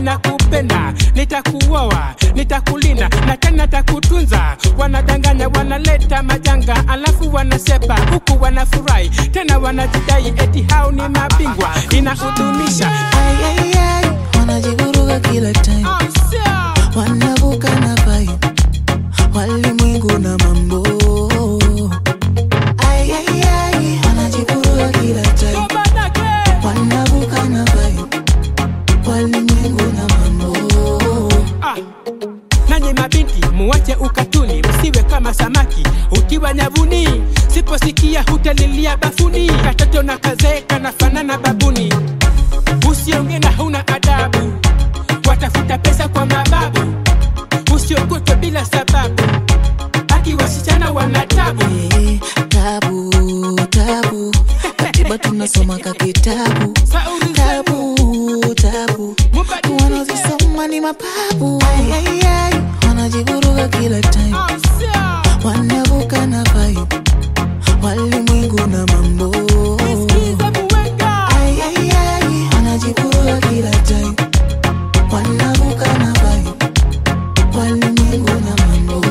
nakupenda, nitakuoa, nitakulinda na tena takutunza. Wanadanganya, wanaleta majanga, alafu wanasepa huku wanafurahi, tena wanajidai eti hao ni mabingwa. Inahudunisha, wanajivuruga kila time, wanavuka na vibe, walimwengu na mambo. Wanajivuruga kila time, wanavuka na vibe, walimwengu na mambo. Nanyi mabinti muache ukatuni, msiwe kama samaki ukiwa nyavuni. Siposikia hutalilia bafuni, katoto na kazee kanafanana babuni. Usiongee na huna adabu, watafuta pesa kwa mababu. Usiogope bila sababu, haki wasichana wanatabu. Tabu, tabu, katiba tunasoma kakitabu. Tabu, tabu, wanazisoma ni mapabu. Wanajivuruga kila time, wanavuka na vibe, walimwengu na mambo. Wanajivuruga kila time, wanavuka na vibe, walimwengu na mambo.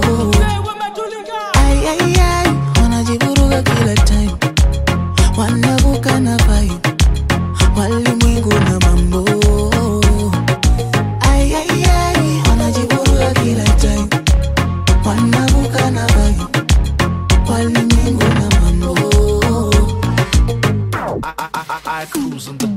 Wanajivuruga kila time, wanavuka na vibe, walimwengu na mambo. Wanajivuruga kila time, wanavuka na vibe, walimwengu na mambo. I cruise on the